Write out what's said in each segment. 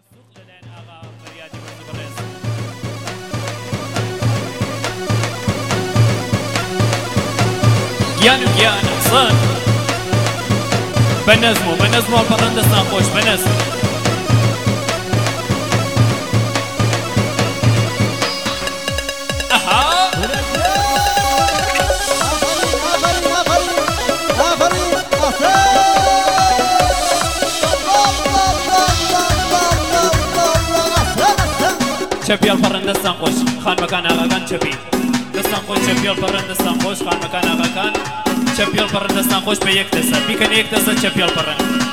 گیان حسن بنظمو الپرنده سانخوش بنظم چپی الپرنده سانخوش خان مکان آقا کان چپی دستان خوش چپی الپرنده سانخوش خان مکان آقا کان چپی الپرنده سانخوش به یک دسته بیکن یک دسته چپی الپرنده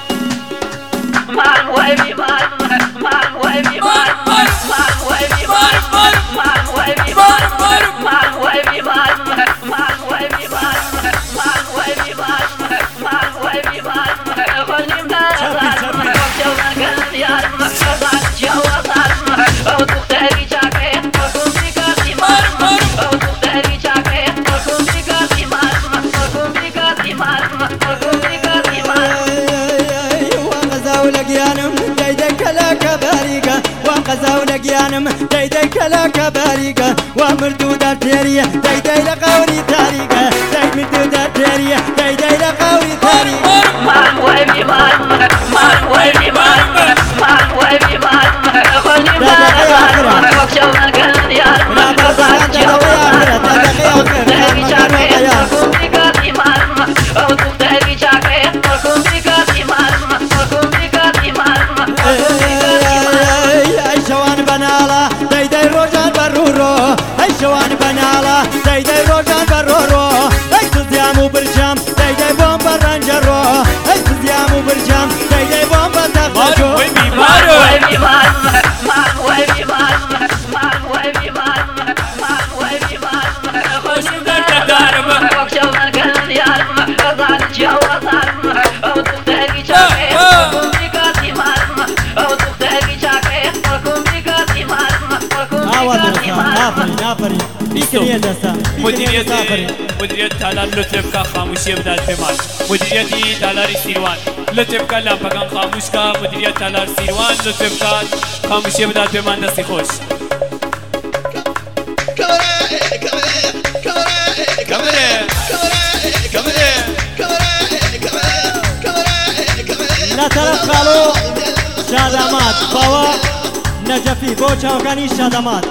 مار وایبی مار وایبی مار وایبی مار وایبی مار وایبی مار وایبی مار وایبی مار وایبی مار خونیم دار جوان کن یار خزان جوان او دختری چاکه خونی کاتی مار او دختری چاکه خونی کاتی مار خونی کاتی مار خونی کاتی مار ولقيانم ديدك لك باريقة وانقزا ولقيانم ديدك لك باريقة ومردودة تيرية ديدي لقوري تاريقة ديد مردودة تيرية ديدي لقوري تاريقة مان ويبي مان ويبي مان ويبي مان خلني مان وكشونا قلب يار مان قصان جوان تهري شاكي وكم بكاتي مان وكم تهري شاكي وكم بكاتي مان شوان بنالا ديدي روجان برورو هاي شوان بنالا ديدي روجان برورو هاي تزيامو برجام ديدي بومبا رانجرو هاي تزيامو برجام ديدي بومبا تغجو ويبي مان ويبي مان خوش مدرد دارم وكشونا قلب يار خزان جوان او تختاري شاكي وكم بكاتي مان او تختاري شاكي وكم بكاتي مان آفرین مدیریت تالار لطف کا خاموشی بدال پیمان مدیریتی تالار سیروان لطف کا لامپگان خاموش کا مدیریت تالار سیروان لطف کا خاموشی بدال پیمان دستی خوش لا طرف خالو شادامات بابا نجفی بۆ چاوەکانی شادامات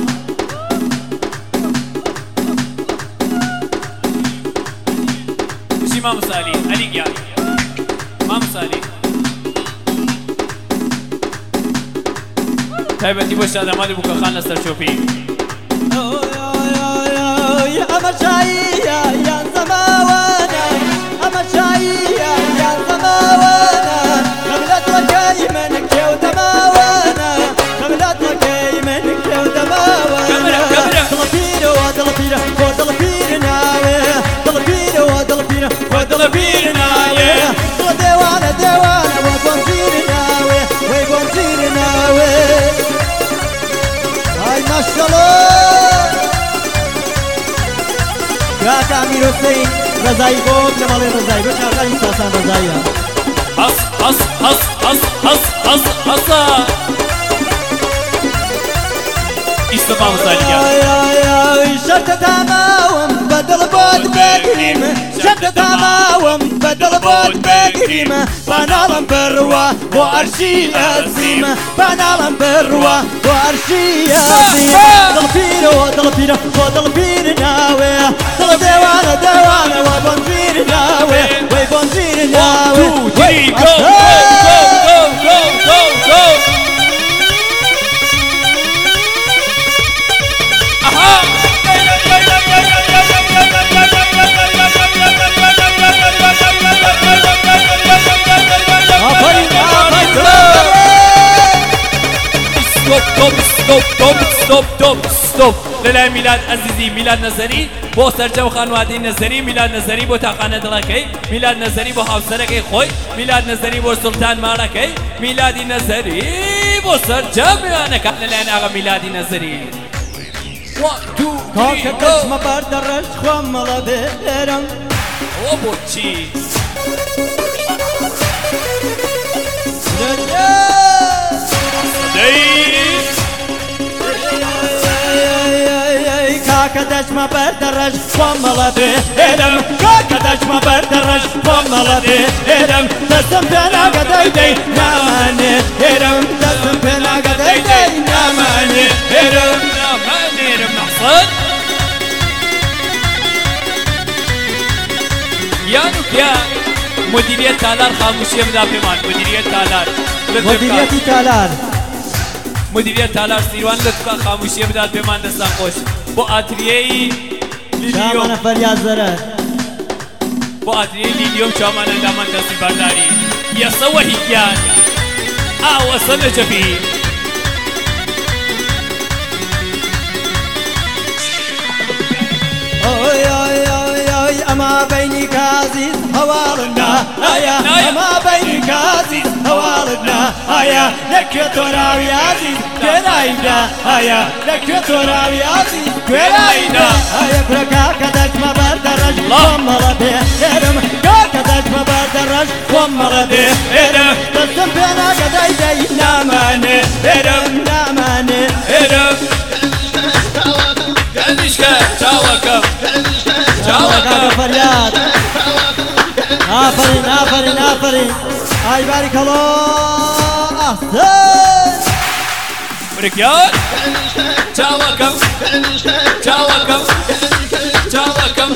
وشی مامۆسالی عەلی گیان مامۆسالی تایبەتی بۆ شادامات و بووکەخان لەسەر چۆپی ئەمە چاییە یان زەماوانە ئەمە چاییە یان زەماوانە خەملەتەکەی من کێوتەماوانە خەملەتەکەی من کێوتەماوانە دڵپیرەوە دڵپیرە بۆ دڵپیر ناوێ دڵپیرەوە دڵپیرە بۆ دڵپیر ناوێ بۆ دێوانە دێوانە بۆ بۆنجیر ناوێ وەی بۆنجیر ناوێ ئای ماشەڵڵا کاکا ئەمیر حوسێین ڕەزایی بۆ لە مەڵێ ڕەزایی بۆ چاکانی ساسان ڕەزاییە هەسا ئیسە مامۆسالی شەرتە تاماوم بەدڵ بۆت بگریم شەرتە تاماوم بەدڵ بۆت بگریم باناڵم بڕوە بۆ ئەرشی ئەزیم باناڵم بڕوە بۆ ئەرشی ئەزیم دڵپیرەوە دڵپیرە بۆ دڵپیر ناوێ دڵ دێوانە دێوانە وە بۆنجیر ناوێ وەی بۆنجیر ناوێ ستوب لەلای میلاد عەزیزی میلاد نەزەری بۆ سەرجەم خانوادەی نەزەری میلاد نەزەری بۆ تاقانە دڵەکەی میلاد نەزەری بۆ هاوسەرەکەی خۆی میلاد نەزەری بۆ سوڵتان ماڵەکەی میلادی نەزەری بۆ سەرجەم میوانەکان لەلایەن ئاغا میلادی نەزەری کاکە کەچمە بەردە ڕەش خۆم مەڵە بێرم ئەوە بۆچی کاکە دەچمە بەردەڕەش خۆم مەڵە بێ ئێرەم کاکە دەچمە بەردەڕەش خۆم مەڵە بێ ئێرەم دەستم پێ ناگە دەیدەی نامانێ ئێرەم دەستم پێ ناگە دەیدەی نامانێ ئێرەم نامانێرم مەحسن یان و پیان مدیریت تالار خاموشیم دا بمان مدیریت تالار مدیریتی تالار مدیریت تالار سیروان لطفا خاموشی بدات بمان دستان خوش بو آتریهی لیلیوم چامانە فەریاد زەرەر بو آتریهی لیلیوم چامانە لامان دستی برداری یەسە وەهیگیان ئاوەسە نەجەبی ئەما بەینی کازیز هەواڵنا ئایا ئەما بەینی کازیز هەواڵنا ئایا لەکوێ تۆ راوی عەزیز کوێرایدا ئایا لەکوێ تۆ راوی عەزیز کوێرایدا ئایا کورە کاکە دەچمە بەردەڕەش خۆم مەڵە بێ ئێرەم کاکە دەچمە بەردەڕەش خۆم مەڵە بێ ئێرەم دەستم پێ ناگە دەیدەی نامانێ ئێرەم نامانێ ئێرەم گەنیشکە چاوەکەم چاوەکە فەریاد ئافرین ئافرین ئافرین ئای باریکەڵۆ ئەحسەن بریکیان چاوەکەم چاوەکەم چاوەکەم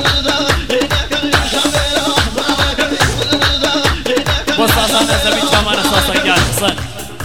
بۆ ساسانە زەوی چامانە ساسەگیان حسەن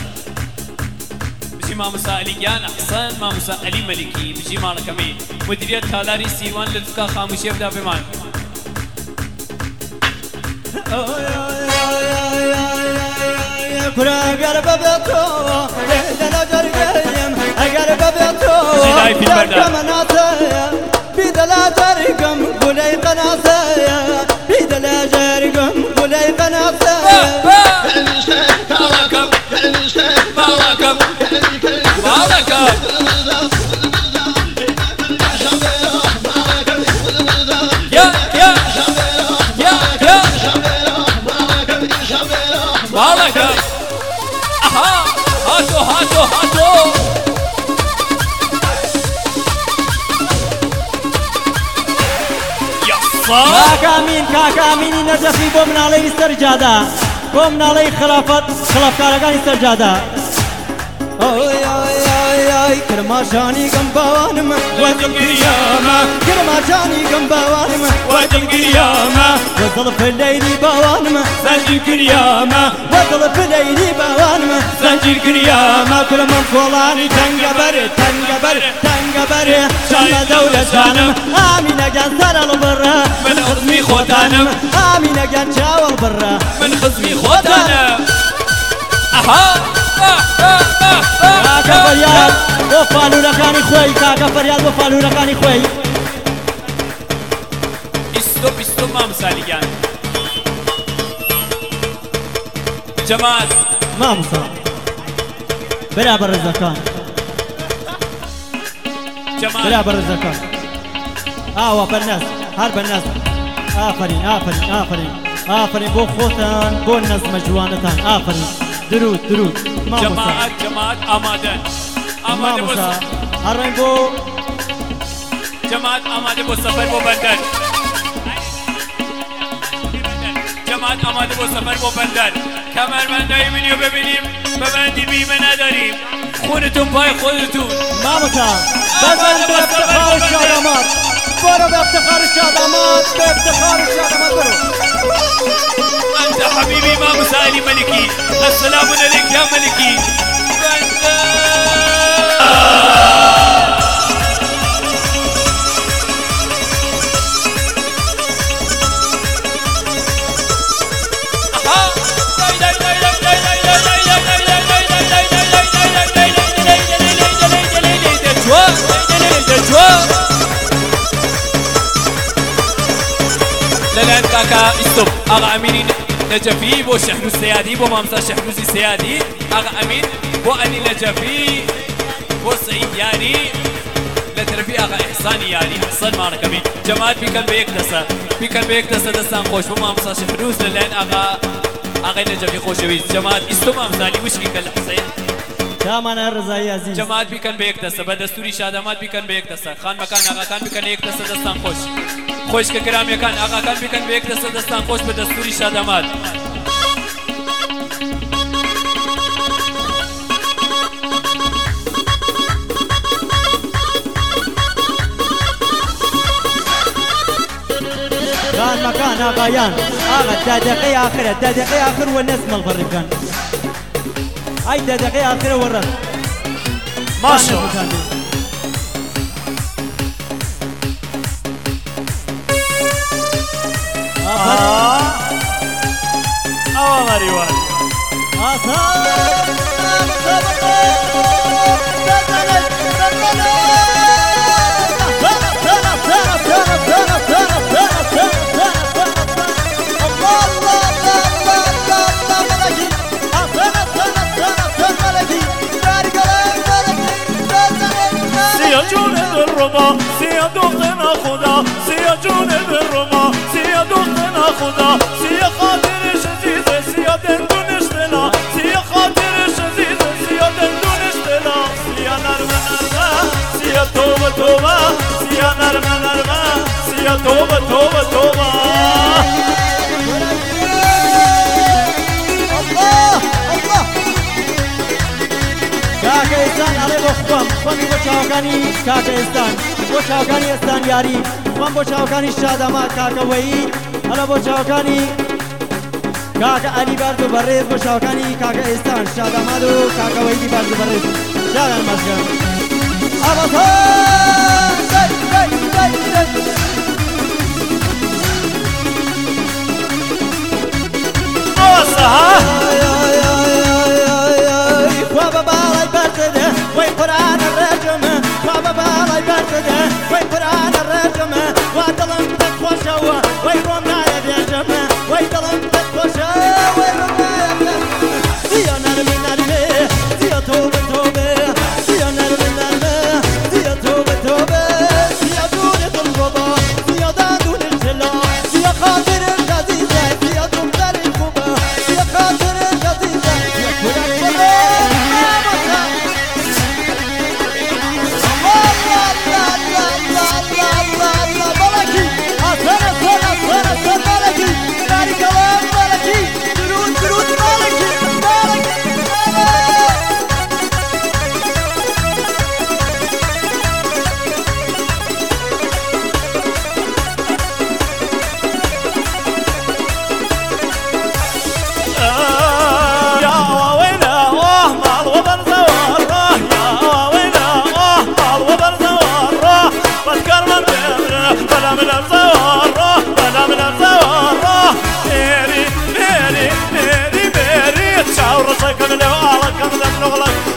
بژی مامۆستا ئەلیگیان ئەحسەن مامۆستا ئەلی مەلیکی بژی ماڵەکەمی مدیریت تالاری سیروان لطفا خاموشی بدا بمان کورە ئەگەر بەبێتەوە لێدەنە جەرگەیم ئەگەر زیدای فیلم بەبێتەوە بەردار. دەرکەمە ناسەیە بیدەلا جەرگەم گولەی قەناسەیە بیدەلا جەرگەم گولەی قەناسەیە باڵەکەم باڵەکەم باڵەکەم باڵەکەم ئەها هاتۆ هاتۆ هاتۆ یەسا کاکامینی نەجەفی بۆ مناڵەی سەرجادا بۆ مناڵەی خلافکارەکانی سەرجادا کرماشانی گەم باوانم وەزم گریامە کرماشانی گەم باوانم وەزم گریامە وەزڵ پلەیری باوانم زەنجیر گریامە وەزڵ پلەیری باوانم زەنجیر گریامە کورمم کۆڵانی تەنگەبەرێ تەنگەبەر تەنگەبەرێ شانە دەورە جانم ئامینەگەن سەرەڵ بڕە من خزمی خۆتانم ئامینەگەن چاوەڵ بڕە من خزمی خۆتانم ئەها کاکە فەریاد بۆ فالورەکانی خۆی کاکە فەریاد بۆ فالورەکانی خۆی ئیستۆ پیستۆ مامۆستالیگیان جەمات مامۆستا برا بە ڕێزەکان جەمات برا بە ڕێزەکان ئاوا بەرنەس هەر بەرنەس ئافرین ئافرین ئافرین ئافرین بۆ خۆتان بۆ نەزمە جوانەتان ئافرین درود درود مامۆستا جەمات ئامادەن ئامادە بۆ مامۆستا هەڕێن بۆ جەمات ئامادە بۆ سەفەر بۆ بەندەر جەمات ئامادە بۆ سەفەر بۆ بەندەر کەمەربەندای منی و ببینیم بەبەندی بیمە نەداریم خودتون پای خودتون مامۆستا بەزەن بە افتخار و شادەمات برو بە افتخار و شادەمات بە افتخار و شادەمات برو أنت حبيبي مامۆستا علی مەلیکی السلام عليك يا ملكي لەلایەن کاکا ئیستۆپ ئاغا ئەمینی نەجەفی بۆ شەحنووس سەیادی بۆ مامۆستا شەحنووسی سەیادی ئاغا ئەمین بۆ ئەلی نەجەفی بۆ سەعید یاری لە تەرەفی ئاغا ئیحسانی یاری حەسەن ماڵەکەمی جەمات بیکەن بە یەک دەسە بیکەن بە یەک دەسە دەستان خۆش بۆ مامۆستا شەحنووس لەلایەن ئاغای نەجەفی خۆشەویست جەمات ئیستۆپ مامۆستالی وشکی کە لە حوسێن شامانە ڕزایی عەزیز جەماعەت بیکەن بە یەک دەستە بە دەستوری شادەمات بیکەن بە یەک دەستە خانمەکان ئاغاکان بکەن یەک دەستە دەستان خۆش خۆشکە گرامیەکان ئاغاکان بکەن بە یەک دەستە دەستان خۆش بە دەستوری شادەمات كان مكان آقایان آقا 10 دقيقة آخرة 10 دقيقة آخر والناس مالبر بكان هاي 10 دقيقة آخرة والرد ما شاء الله مريوان الرما سيا دوختنا خدا سيا جون الرما سيا دوختنا خدا سيا خاطر شزيزة سيا دندون اشتلا سيا خاطر شزيزة سيا دندون اشتلا سيا نرمة نرمة سيا توبة توبة سيا نرمة نرمة سيا توبة توبة توبة الله الله كاكا إستان علي بخوام خوامی بۆ چاوەکانی کاکە ئێستان بۆ چاوەکانی ئێستان یاری خۆم بۆ چاوەکانی شادەمات کاکە وەیید هەڵە بۆ چاوەکانی کاکە عەلی بارد و بەڕێز بۆ چاوەکانی کاکە ئێستان شادەمات و کاکە وەیدی بارد و بەڕێز شادان مەشکەم وي قرآن الرجم وبابا يبرده وي قرآن الرجم وظلم تتخشوا وي رمنا يبيجم وي ظلم تتخشوا وي رمنا يبيجم سيا نرمي نرمي سيا توبة توبة سيا نرمي نرمي سيا توبة توبة سيا دونة الرضا سيا دون الجلا سيا خاطر الجزيزة سيا دمتر الكوبا سيا خاطر الجزيزة سيا كل الكوبا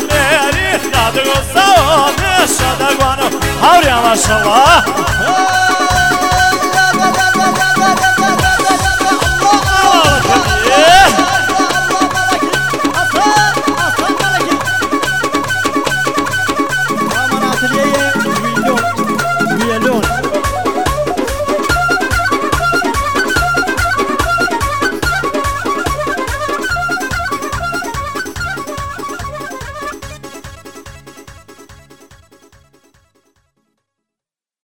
ما شاء الله